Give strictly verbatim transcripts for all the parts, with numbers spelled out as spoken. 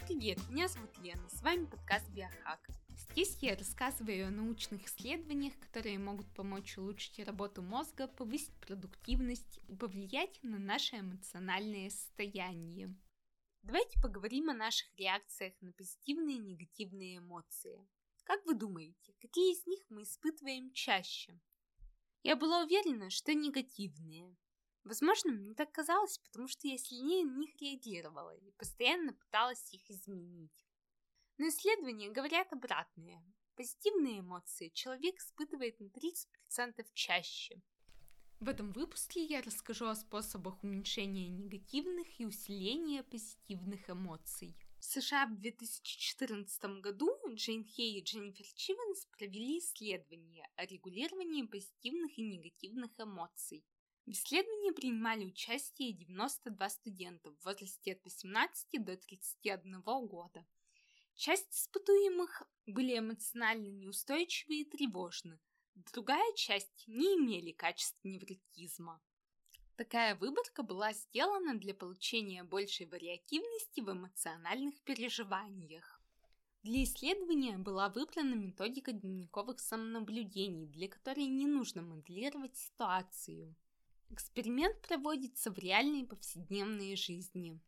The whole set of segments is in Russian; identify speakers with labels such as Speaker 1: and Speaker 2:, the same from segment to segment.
Speaker 1: Привет, меня зовут Лена, с вами подкаст Биохак. Здесь я рассказываю о научных исследованиях, которые могут помочь улучшить работу мозга, повысить продуктивность и повлиять на наше эмоциональное состояние. Давайте поговорим о наших реакциях на позитивные и негативные эмоции. Как вы думаете, какие из них мы испытываем чаще? Я была уверена, что негативные. Возможно, мне так казалось, потому что я сильнее на них реагировала и постоянно пыталась их изменить. Но исследования говорят обратное. Позитивные эмоции человек испытывает на тридцать процентов чаще. В этом выпуске я расскажу о способах уменьшения негативных и усиления позитивных эмоций. В США в две тысячи четырнадцатом году Джейн Хей и Дженнифер Чивенс провели исследование о регулировании позитивных и негативных эмоций. В исследовании принимали участие девяносто два студента в возрасте от восемнадцати до тридцати одного года. Часть испытуемых были эмоционально неустойчивы и тревожны, другая часть не имели качеств невротизма. Такая выборка была сделана для получения большей вариативности в эмоциональных переживаниях. Для исследования была выбрана методика дневниковых самонаблюдений, для которой не нужно моделировать ситуацию. Эксперимент проводится в реальной повседневной жизни.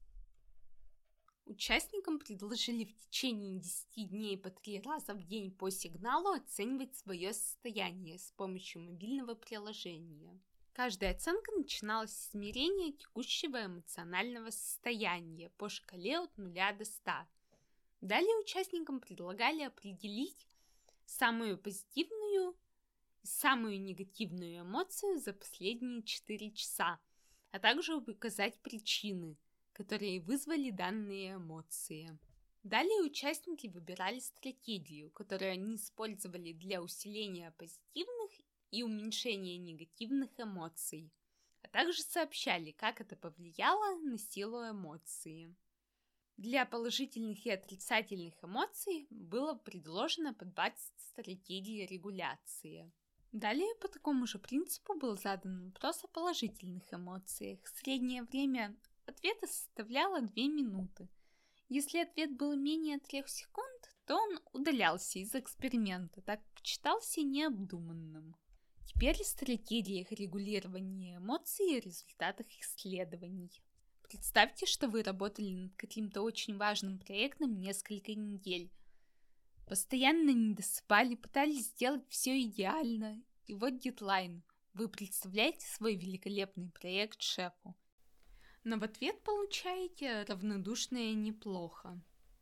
Speaker 1: Участникам предложили в течение десяти дней по три раза в день по сигналу оценивать свое состояние с помощью мобильного приложения. Каждая оценка начиналась с измерения текущего эмоционального состояния по шкале от нуля до ста. Далее участникам предлагали определить самую позитивную и самую негативную эмоцию за последние четыре часа, а также указать причины, которые вызвали данные эмоции. Далее участники выбирали стратегию, которую они использовали для усиления позитивных и уменьшения негативных эмоций, а также сообщали, как это повлияло на силу эмоции. Для положительных и отрицательных эмоций было предложено по двадцать стратегий регуляции. Далее по такому же принципу был задан вопрос о положительных эмоциях. Среднее время ответа составляло две минуты. Если ответ был менее трех секунд, то он удалялся из эксперимента, так как считался необдуманным. Теперь о стратегиях регулирования эмоций и результатах исследований. Представьте, что вы работали над каким-то очень важным проектом несколько недель. Постоянно не досыпали, пытались сделать все идеально. И вот дедлайн. Вы представляете свой великолепный проект шефу. Но в ответ получаете равнодушное неплохо.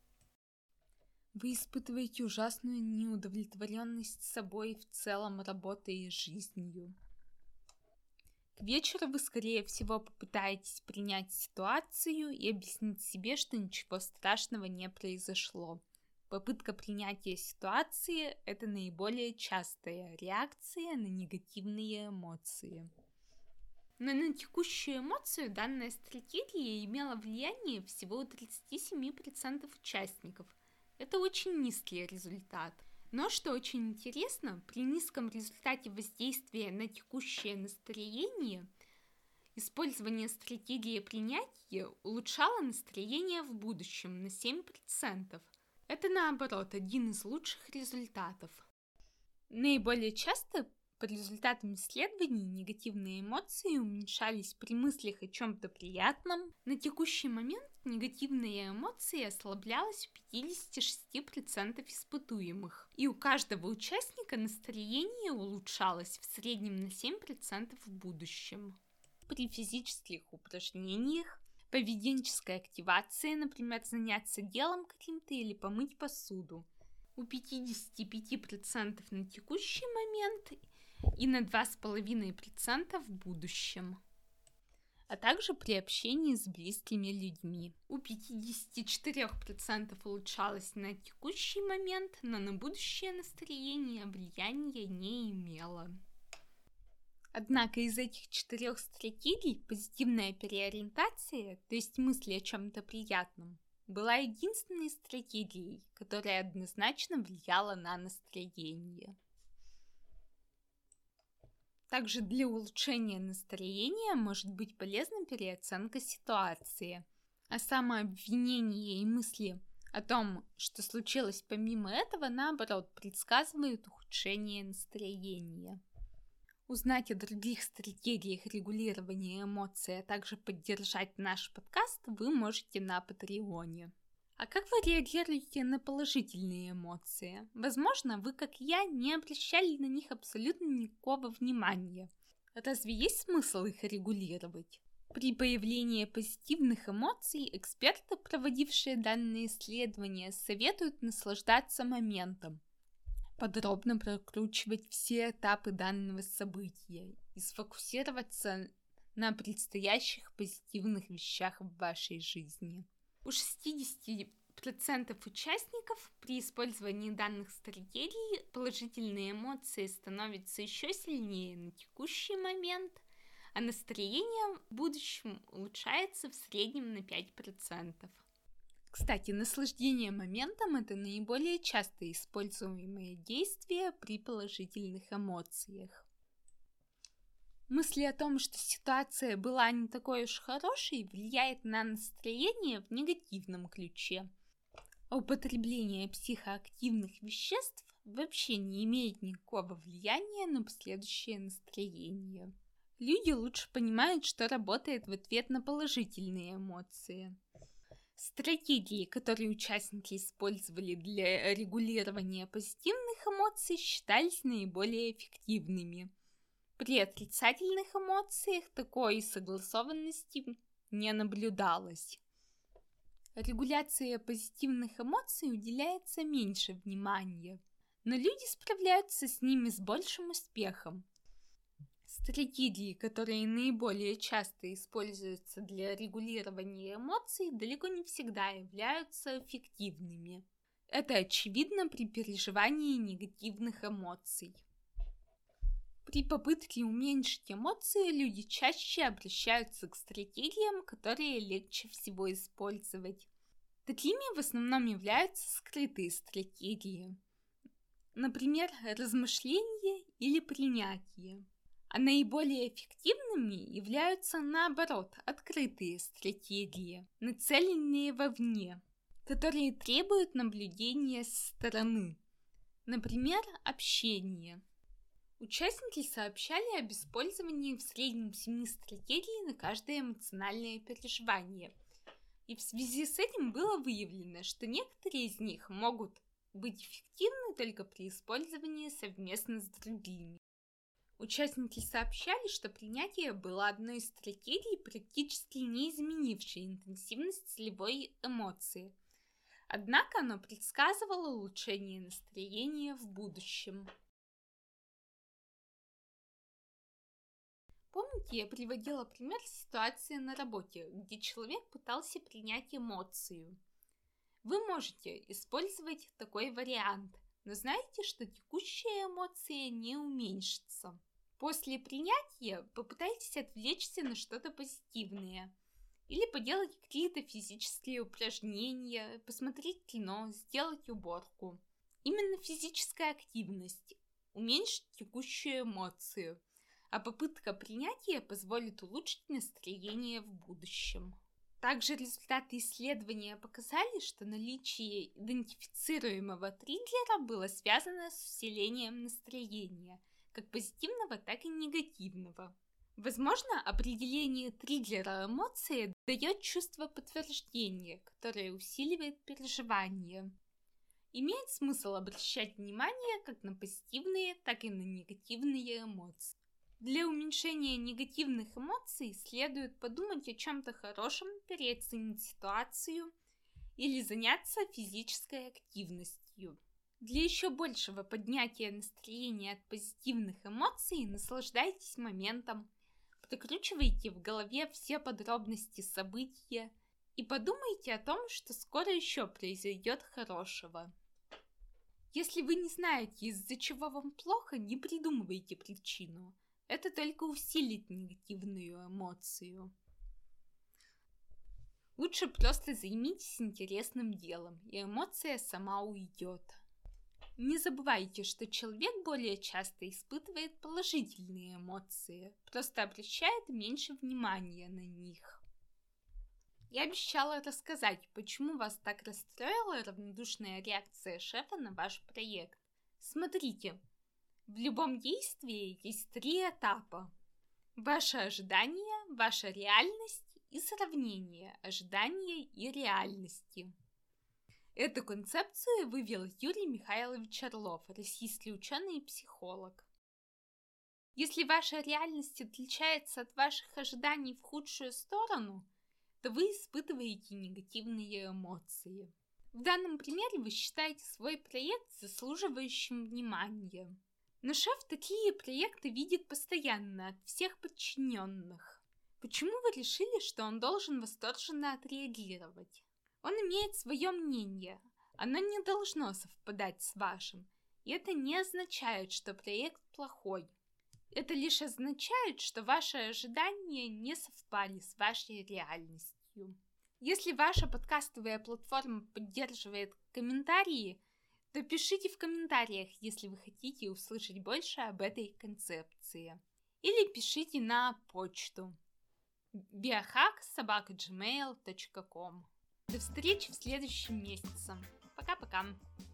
Speaker 1: Вы испытываете ужасную неудовлетворенность собой в целом, работой и жизнью. К вечеру вы, скорее всего, попытаетесь принять ситуацию и объяснить себе, что ничего страшного не произошло. Попытка принятия ситуации – это наиболее частая реакция на негативные эмоции. Но на текущую эмоцию данная стратегия имела влияние всего у тридцати семи процентов участников. Это очень низкий результат. Но, что очень интересно, при низком результате воздействия на текущее настроение, использование стратегии принятия улучшало настроение в будущем на семь процентов. Это, наоборот, один из лучших результатов. Наиболее часто по результатам исследований негативные эмоции уменьшались при мыслях о чем-то приятном. На текущий момент негативные эмоции ослаблялись у пятидесяти шести процентов испытуемых. И у каждого участника настроение улучшалось в среднем на семь процентов в будущем. При физических упражнениях, поведенческая активация, например, заняться делом каким-то или помыть посуду, у пятидесяти пяти процентов на текущий момент и на два с половиной процента в будущем. А также при общении с близкими людьми. У пятидесяти четырёх процентов улучшалось на текущий момент, но на будущее настроение влияния не имело. Однако из этих четырех стратегий позитивная переориентация, то есть мысли о чем-то приятном, была единственной стратегией, которая однозначно влияла на настроение. Также для улучшения настроения может быть полезна переоценка ситуации. А самообвинение и мысли о том, что случилось помимо этого, наоборот, предсказывают ухудшение настроения. Узнать о других стратегиях регулирования эмоций, а также поддержать наш подкаст вы можете на Патреоне. А как вы реагируете на положительные эмоции? Возможно, вы, как я, не обращали на них абсолютно никакого внимания. Разве есть смысл их регулировать? При появлении позитивных эмоций эксперты, проводившие данные исследования, советуют наслаждаться моментом, подробно прокручивать все этапы данного события и сфокусироваться на предстоящих позитивных вещах в вашей жизни. У шестьдесят процентов участников при использовании данных стратегий положительные эмоции становятся еще сильнее на текущий момент, а настроение в будущем улучшается в среднем на пять процентов. Кстати, наслаждение моментом – это наиболее часто используемое действие при положительных эмоциях. Мысли о том, что ситуация была не такой уж хорошей, влияет на настроение в негативном ключе. А употребление психоактивных веществ вообще не имеет никакого влияния на последующее настроение. Люди лучше понимают, что работает в ответ на положительные эмоции. Стратегии, которые участники использовали для регулирования позитивных эмоций, считались наиболее эффективными. При отрицательных эмоциях такой согласованности не наблюдалось. Регуляции позитивных эмоций уделяется меньше внимания, но люди справляются с ними с большим успехом. Стратегии, которые наиболее часто используются для регулирования эмоций, далеко не всегда являются эффективными. Это очевидно при переживании негативных эмоций. При попытке уменьшить эмоции люди чаще обращаются к стратегиям, которые легче всего использовать. Такими в основном являются скрытые стратегии, например, размышление или принятие. А наиболее эффективными являются, наоборот, открытые стратегии, нацеленные вовне, которые требуют наблюдения со стороны, например, общение. Участники сообщали об использовании в среднем семи стратегий на каждое эмоциональное переживание. И в связи с этим было выявлено, что некоторые из них могут быть эффективны только при использовании совместно с другими. Участники сообщали, что принятие было одной из стратегий, практически не изменившей интенсивность целевой эмоции. Однако оно предсказывало улучшение настроения в будущем. Помните, я приводила пример ситуации на работе, где человек пытался принять эмоцию. Вы можете использовать такой вариант, но знаете, что текущая эмоция не уменьшится. После принятия попытайтесь отвлечься на что-то позитивное. Или поделать какие-то физические упражнения, посмотреть кино, сделать уборку. Именно физическая активность уменьшит текущую эмоцию, а попытка принятия позволит улучшить настроение в будущем. Также результаты исследования показали, что наличие идентифицируемого триггера было связано с усилением настроения, как позитивного, так и негативного. Возможно, определение триггера эмоции дает чувство подтверждения, которое усиливает переживания. Имеет смысл обращать внимание как на позитивные, так и на негативные эмоции. Для уменьшения негативных эмоций следует подумать о чем-то хорошем, переоценить ситуацию или заняться физической активностью. Для еще большего поднятия настроения от позитивных эмоций наслаждайтесь моментом, прокручивайте в голове все подробности события и подумайте о том, что скоро еще произойдет хорошего. Если вы не знаете, из-за чего вам плохо, не придумывайте причину. Это только усилит негативную эмоцию. Лучше просто займитесь интересным делом, и эмоция сама уйдет. Не забывайте, что человек более часто испытывает положительные эмоции, просто обращает меньше внимания на них. Я обещала рассказать, почему вас так расстроила равнодушная реакция шефа на ваш проект. Смотрите, в любом действии есть три этапа. Ваше ожидание, ваша реальность и сравнение ожидания и реальности. Эту концепцию вывел Юрий Михайлович Орлов, российский ученый и психолог. Если ваша реальность отличается от ваших ожиданий в худшую сторону, то вы испытываете негативные эмоции. В данном примере вы считаете свой проект заслуживающим внимания. Но шеф такие проекты видит постоянно от всех подчиненных. Почему вы решили, что он должен восторженно отреагировать? Он имеет свое мнение, оно не должно совпадать с вашим, и это не означает, что проект плохой. Это лишь означает, что ваши ожидания не совпали с вашей реальностью. Если ваша подкастовая платформа поддерживает комментарии, то пишите в комментариях, если вы хотите услышать больше об этой концепции. Или пишите на почту биохак собака джимейл точка ком. До встречи в следующем месяце. Пока-пока.